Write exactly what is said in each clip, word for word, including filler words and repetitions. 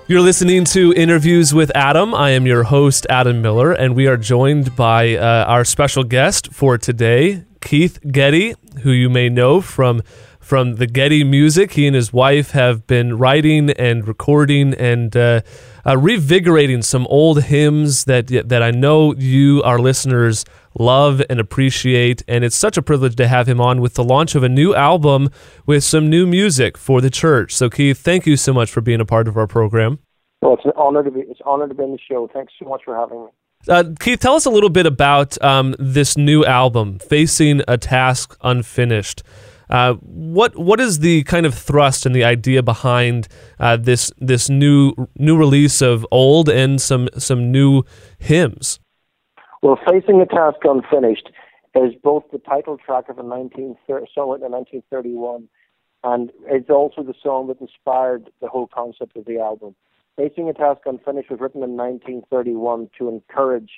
You're listening to Interviews with Adam. I am your host, Adam Miller, and we are joined by uh, our special guest for today, Keith Getty, who you may know from from the Getty Music. He and his wife have been writing and recording and uh, uh, revigorating some old hymns that that I know you, our listeners, love and appreciate. And it's such a privilege to have him on with the launch of a new album with some new music for the church. So, Keith, thank you so much for being a part of our program. Well, it's an honor to be. It's an honor to be on the show. Thanks so much for having me. Uh, Keith, tell us a little bit about um, this new album, Facing a Task Unfinished. Uh, what what is the kind of thrust and the idea behind uh, this this new new release of old and some some new hymns? Well, Facing a Task Unfinished is both the title track of a nineteen song written in nineteen thirty-one, and it's also the song that inspired the whole concept of the album. Facing a Task Unfinished was written in nineteen thirty-one to encourage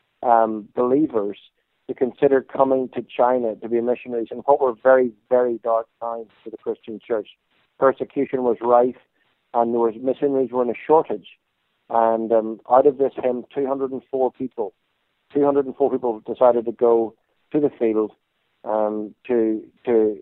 um, believers to consider coming to China to be missionaries in what were very, very dark times for the Christian church. Persecution was rife, and there was missionaries were in a shortage. And um, out of this hymn, two hundred four people, two hundred four people decided to go to the field um, to to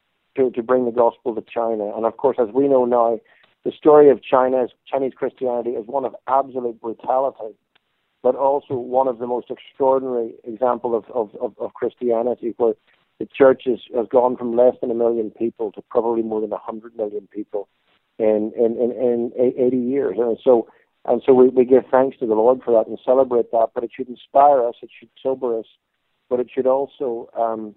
to to bring the gospel to China. And of course, as we know now, the story of China's Chinese Christianity is one of absolute brutality, but also one of the most extraordinary examples of, of, of, of Christianity, where the church is, has gone from less than a million people to probably more than a hundred million people in in, in, in eighty years. And so and so we, we give thanks to the Lord for that and celebrate that, but it should inspire us, it should sober us, but it should also um,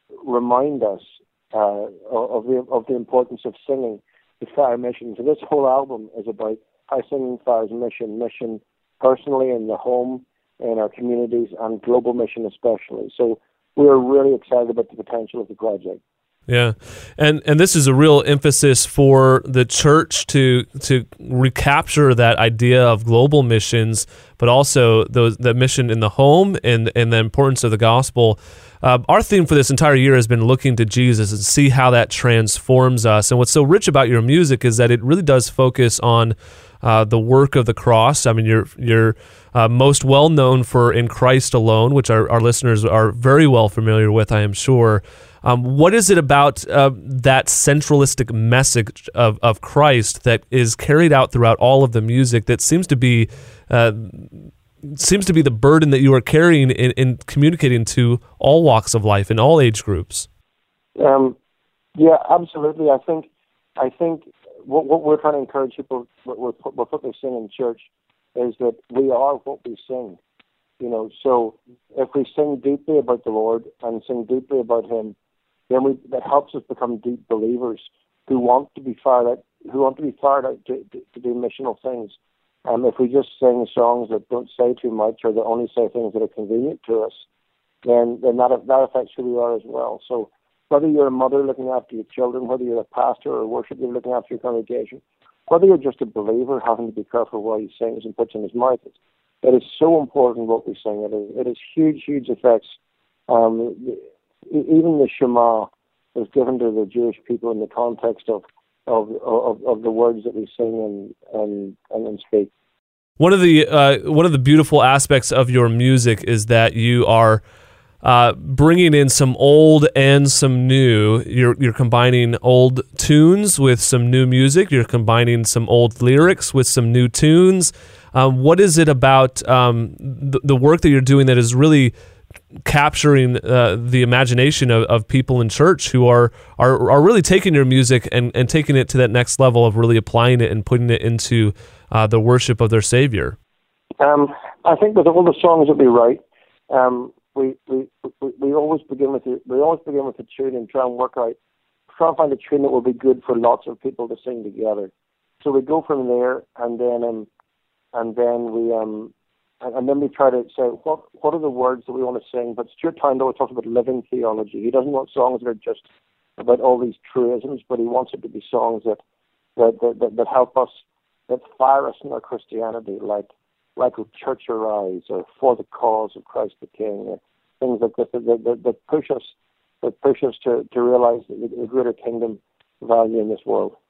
remind us uh, of the of the importance of singing the fire mission. So this whole album is about how singing fires mission, mission personally in the home, in our communities, and global mission especially. So we're really excited about the potential of the project. Yeah, and and this is a real emphasis for the church to to recapture that idea of global missions, but also those that mission in the home and and the importance of the gospel. Uh, our theme for this entire year has been looking to Jesus and see how that transforms us. And what's so rich about your music is that it really does focus on uh, the work of the cross. I mean, you're you're uh, most well known for In Christ Alone, which our, our listeners are very well familiar with, I am sure. Um, what is it about uh, that centralistic message of, of Christ that is carried out throughout all of the music that seems to be uh, seems to be the burden that you are carrying in, in communicating to all walks of life and all age groups? Um, yeah, absolutely. I think I think what, what we're trying to encourage people with what they sing in church is that we are what we sing. You know, so if we sing deeply about the Lord and sing deeply about Him, then we, that helps us become deep believers who want to be fired out, who want to be fired out to, to, to do missional things. And if we just sing songs that don't say too much or that only say things that are convenient to us, then then that that affects who we are as well. So whether you're a mother looking after your children, whether you're a pastor or a worship leader looking after your congregation, whether you're just a believer having to be careful what he sings and puts in his mouth, it is so important what we sing. It is, it is huge, huge effects. Um, even the Shema was given to the Jewish people in the context of of of, of the words that we sing and and, and speak. One of the uh, one of the beautiful aspects of your music is that you are uh, bringing in some old and some new. You're you're combining old tunes with some new music. You're combining some old lyrics with some new tunes. Um, what is it about um, the, the work that you're doing that is really capturing uh, the imagination of, of people in church who are, are are really taking your music and, and taking it to that next level of really applying it and putting it into uh, the worship of their Savior? Um, I think with all the songs that we write, um, we, we we we always begin with the, we always begin with a tune and try and work out, try and find a tune that will be good for lots of people to sing together. So we go from there, and then um, and then we um. And, and then we try to say, what what are the words that we want to sing? But Stuart Tyndall talks about living theology. He doesn't want songs that are just about all these truisms, but he wants it to be songs that that that, that, that help us, that fire us in our Christianity, like like Church Arise or For the Cause of Christ the King, or things like this that, that, that push us that push us to, to realize the, the greater kingdom value in this world.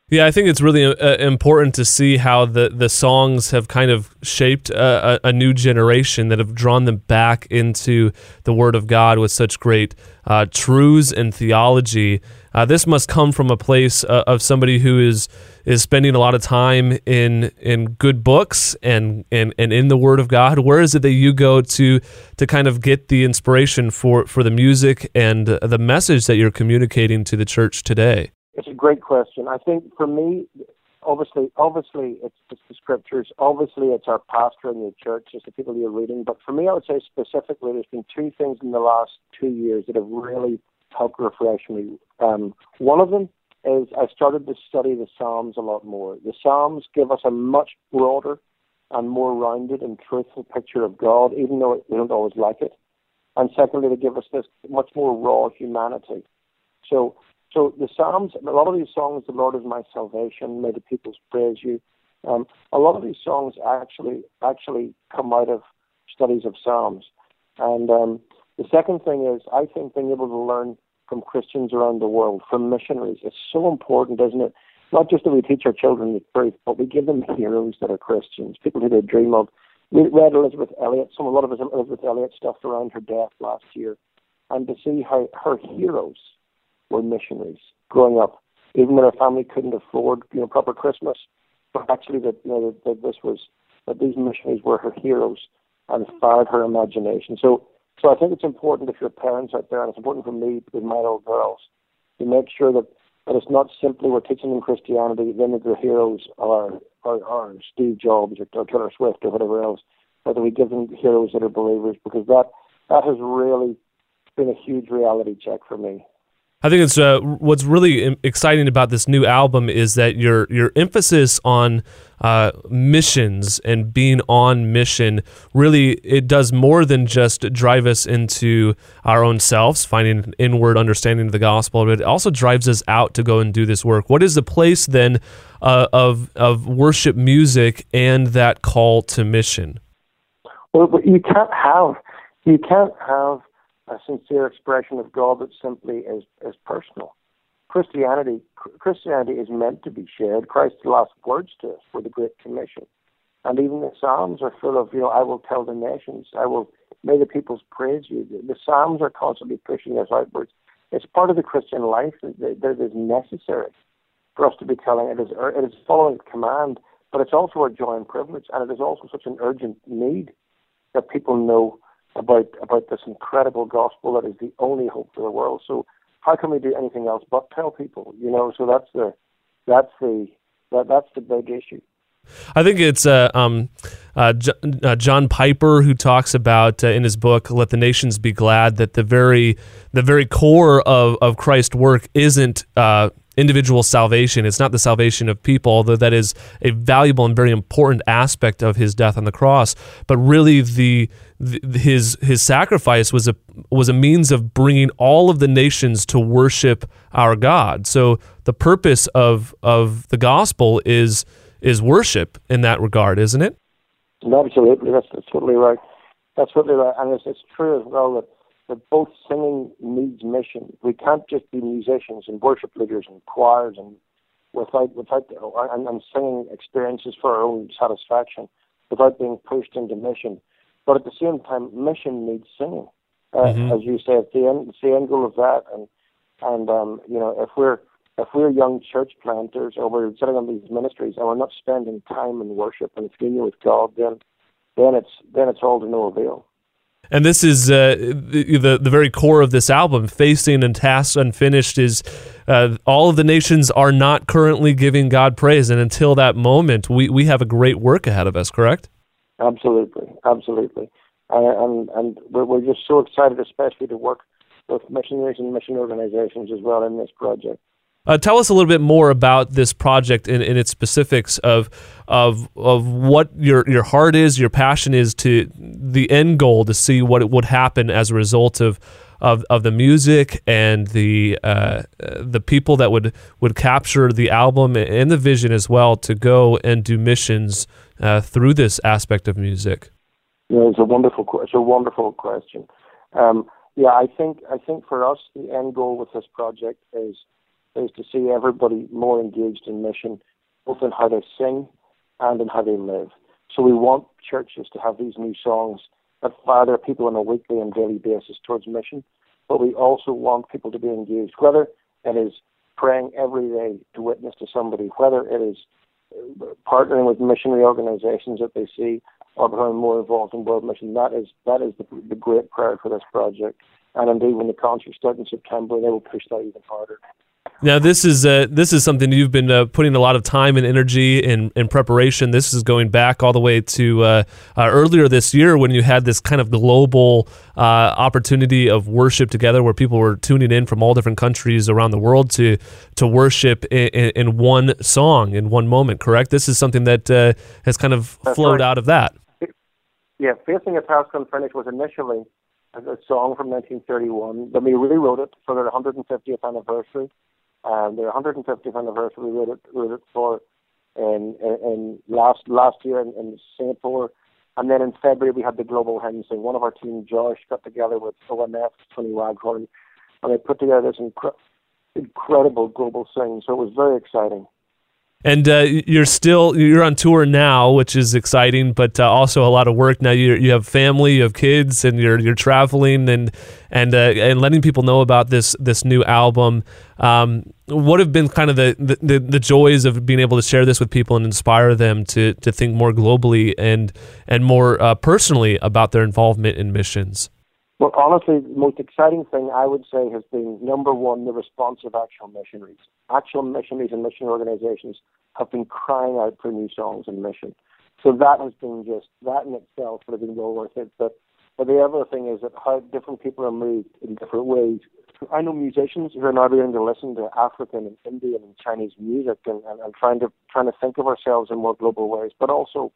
Yeah, I think it's really uh, important to see how the, the songs have kind of shaped a, a, a new generation that have drawn them back into the Word of God with such great uh, truths and theology. Uh, this must come from a place uh, of somebody who is is spending a lot of time in in good books and, and, and in the Word of God. Where is it that you go to to kind of get the inspiration for, for the music and the message that you're communicating to the church today? It's a great question. I think for me, obviously, obviously it's, it's the scriptures. Obviously, it's our pastor in the church. It's the people you're reading. But for me, I would say specifically, there's been two things in the last two years that have really helped refresh me. Um, one of them is I started to study the Psalms a lot more. The Psalms give us a much broader and more rounded and truthful picture of God, even though we don't always like it. And secondly, they give us this much more raw humanity. So. So the Psalms, a lot of these songs, "The Lord is my salvation," "May the peoples praise you," um, a lot of these songs actually actually come out of studies of Psalms. And um, the second thing is, I think being able to learn from Christians around the world, from missionaries, is so important, isn't it? Not just that we teach our children the truth, but we give them heroes that are Christians, people who they dream of. We read Elisabeth Elliot, some a lot of us Elisabeth Elliot stuff around her death last year, and to see how her heroes were missionaries growing up, even when her family couldn't afford, you know, proper Christmas. But actually, that you know that, that this was that these missionaries were her heroes and fired her imagination. So, so I think it's important if you're parents out there, and it's important for me with my little girls, to make sure that, that it's not simply we're teaching them Christianity, then that their heroes are are, are Steve Jobs or, or Taylor Swift or whatever else, but that we give them heroes that are believers, because that that has really been a huge reality check for me. I think it's uh, what's really exciting about this new album is that your your emphasis on uh, missions and being on mission, really it does more than just drive us into our own selves, finding an inward understanding of the gospel, but it also drives us out to go and do this work. What is the place then uh, of of worship music and that call to mission? Well, but you can't have you can't have a sincere expression of God that simply is, is personal. Christianity Christianity is meant to be shared. Christ's last words to us were the Great Commission. And even the Psalms are full of, you know, I will tell the nations, I will, may the peoples praise you. The, the Psalms are constantly pushing us outwards. It's part of the Christian life that, that is necessary for us to be telling. It is, it is following command, but it's also a joy and privilege, and it is also such an urgent need that people know about about this incredible gospel that is the only hope for the world. So how can we do anything else but tell people? You know, so that's the that's the that, that's the big issue. I think it's uh, um, uh, J- uh, John Piper who talks about uh, in his book "Let the Nations Be Glad" that the very the very core of, of Christ's work isn't uh, individual salvation. It's not the salvation of people, although that is a valuable and very important aspect of his death on the cross. But really, the, the his his sacrifice was a was a means of bringing all of the nations to worship our God. So the purpose of of the gospel is. is worship in that regard, isn't it? Absolutely, that's, that's totally right. That's totally right, and it's, it's true as well that, that both singing needs mission. We can't just be musicians and worship leaders and choirs and without without and, and singing experiences for our own satisfaction, without being pushed into mission. But at the same time, mission needs singing, uh, mm-hmm. as you say. It's the end, it's the end goal of that, and and um, you know, if we're If we're young church planters or we're sitting on these ministries and we're not spending time in worship and communion with God, then then it's then it's all to no avail. And this is uh, the, the the very core of this album. Facing and Tasks Unfinished is uh, all of the nations are not currently giving God praise, and until that moment, we, we have a great work ahead of us. Correct? Absolutely, absolutely, and and, and we're, we're just so excited, especially to work with missionaries and mission organizations as well in this project. Uh, tell us a little bit more about this project in, in its specifics of of of what your your heart is, your passion is, to the end goal, to see what it would happen as a result of of, of the music and the uh, the people that would, would capture the album and the vision as well to go and do missions uh, through this aspect of music. Yeah, it's a wonderful it's a wonderful question. Um, yeah, I think I think for us the end goal with this project is is to see everybody more engaged in mission, both in how they sing and in how they live. So we want churches to have these new songs that fire their people on a weekly and daily basis towards mission, but we also want people to be engaged, whether it is praying every day to witness to somebody, whether it is partnering with missionary organizations that they see, or becoming more involved in world mission. That is that is the, the great prayer for this project. And indeed, when the concerts start in September, they will push that even harder. Now, this is uh, this is something you've been uh, putting a lot of time and energy in, in preparation. This is going back all the way to uh, uh, earlier this year when you had this kind of global uh, opportunity of worship together, where people were tuning in from all different countries around the world to to worship in, in, in one song, in one moment. Correct? This is something that uh, has kind of That's flowed right. out of that. Yeah, Facing a Task Unfinished was initially a song from nineteen thirty-one. Then we rewrote it for their one hundred fiftieth anniversary. Um, their one hundred fiftieth anniversary, we wrote it, wrote it for in, in, in last last year in, in Singapore. And then in February, we had the Global Hymn Sing. One of our team, Josh, got together with O M F, Tony Waghorn, and they put together this incre- incredible global sing. So it was very exciting. And uh, you're still you're on tour now, which is exciting, but uh, also a lot of work now. You you have family, you have kids, and you're you're traveling and and uh, and letting people know about this this new album. Um, what have been kind of the, the, the joys of being able to share this with people and inspire them to to think more globally and and more uh, personally about their involvement in missions? Well, honestly, the most exciting thing I would say has been, number one, the response of actual missionaries. Actual missionaries and mission organizations have been crying out for new songs and mission. So that has been just, that in itself would have been well worth it. But, but the other thing is that how different people are moved in different ways. I know musicians who are now beginning to listen to African and Indian and Chinese music and, and, and trying to trying to think of ourselves in more global ways, but also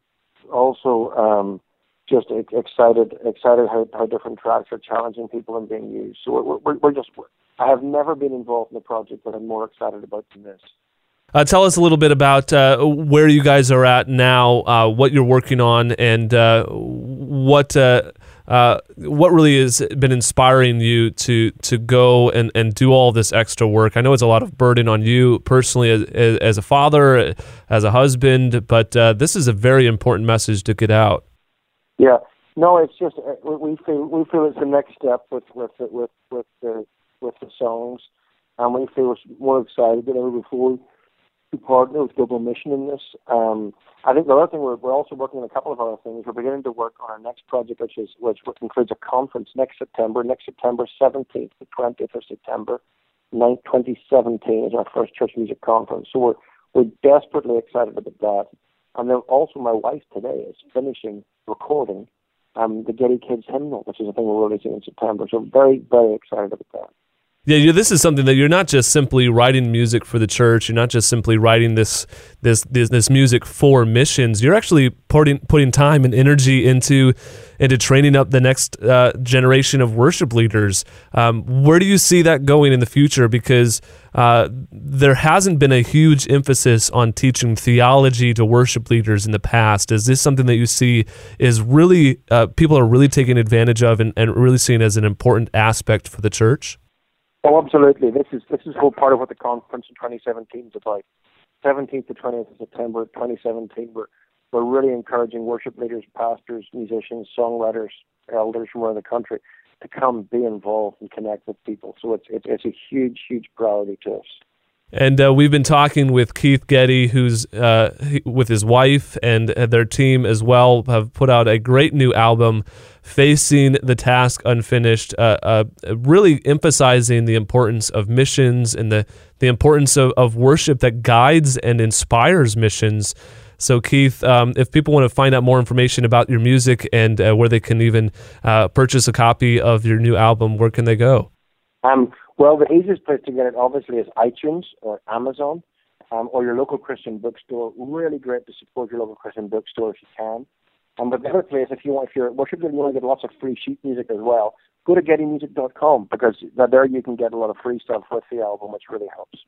also um, just excited excited how, how different tracks are challenging people and being used. So we're, we're, we're just, I have never been involved in a project that I'm more excited about than this. Uh, tell us a little bit about uh, where you guys are at now, uh, what you're working on, and uh, what uh, uh, what really has been inspiring you to to go and, and do all this extra work. I know it's a lot of burden on you personally as, as a father, as a husband, but uh, this is a very important message to get out. Yeah, no, it's just uh, we feel we feel it's the next step with with with with the with the songs, and we feel more excited than ever before to partner with Global Mission in this. Um, I think the other thing we're we're also working on a couple of other things. We're beginning to work on our next project, which is which includes a conference next September. Next September seventeenth to twentieth of September, ninth, twenty seventeen is our first church music conference. So we're we're desperately excited about that. And then also my wife today is finishing recording um, the Getty Kids hymnal, which is a thing we're releasing in September. So very, very excited about that. Yeah, you, this is something that you're not just simply writing music for the church. You're not just simply writing this this this, this music for missions. You're actually putting putting time and energy into into training up the next uh, generation of worship leaders. Um, where do you see that going in the future? Because uh, there hasn't been a huge emphasis on teaching theology to worship leaders in the past. Is this something that you see is really uh, people are really taking advantage of and, and really seeing as an important aspect for the church? Oh, absolutely. This is this is whole part of what the conference in twenty seventeen is about. seventeenth to twentieth of September twenty seventeen, we're, we're really encouraging worship leaders, pastors, musicians, songwriters, elders from around the country to come be involved and connect with people. So it's it's, it's a huge, huge priority to us. And uh, we've been talking with Keith Getty, who's uh, he, with his wife and uh, their team as well, have put out a great new album, Facing the Task Unfinished, uh, uh, really emphasizing the importance of missions and the, the importance of, of worship that guides and inspires missions. So, Keith, um, if people want to find out more information about your music and uh, where they can even uh, purchase a copy of your new album, where can they go? Um. Well, the easiest place to get it, obviously, is iTunes or Amazon um, or your local Christian bookstore. Really great to support your local Christian bookstore if you can. Um, but the other place, if you want, if you're worship leader, you want to get lots of free sheet music as well, go to getty music dot com because there you can get a lot of free stuff with the album, which really helps.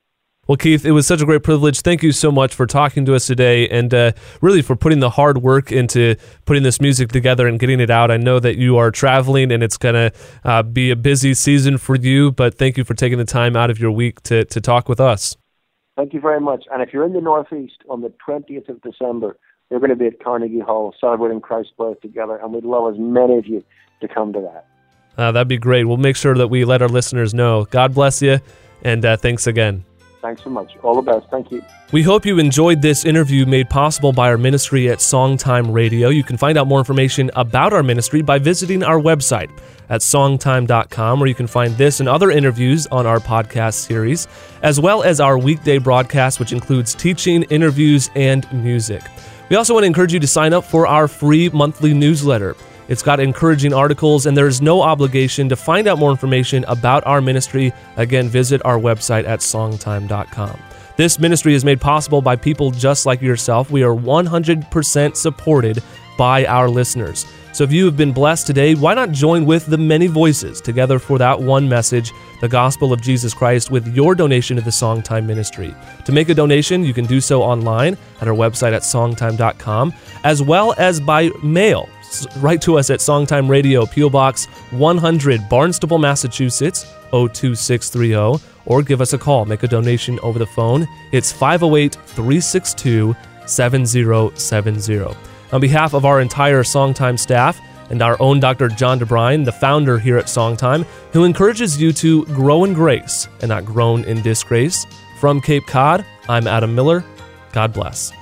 Well, Keith, it was such a great privilege. Thank you so much for talking to us today and uh, really for putting the hard work into putting this music together and getting it out. I know that you are traveling and it's going to uh, be a busy season for you, but thank you for taking the time out of your week to, to talk with us. Thank you very much. And if you're in the Northeast on the twentieth of December, we're going to be at Carnegie Hall celebrating Christ's birth together, and we'd love as many of you to come to that. Uh, that'd be great. We'll make sure that we let our listeners know. God bless you, and uh, thanks again. Thanks so much. All the best. Thank you. We hope you enjoyed this interview made possible by our ministry at Songtime Radio. You can find out more information about our ministry by visiting our website at songtime dot com, where you can find this and other interviews on our podcast series, as well as our weekday broadcast, which includes teaching, interviews, and music. We also want to encourage you to sign up for our free monthly newsletter. It's got encouraging articles, and there is no obligation. To find out more information about our ministry, again, visit our website at songtime dot com. This ministry is made possible by people just like yourself. We are one hundred percent supported by our listeners. So if you have been blessed today, why not join with the many voices together for that one message, the gospel of Jesus Christ, with your donation to the Songtime ministry. To make a donation, you can do so online at our website at songtime dot com, as well as by mail. Write to us at Songtime Radio, P O Box one hundred, Barnstable, Massachusetts, oh two six three oh, or give us a call. Make a donation over the phone. It's five oh eight, three six two, seven oh seven oh. On behalf of our entire Songtime staff and our own Doctor John DeBrine, the founder here at Songtime, who encourages you to grow in grace and not groan in disgrace, from Cape Cod, I'm Adam Miller. God bless.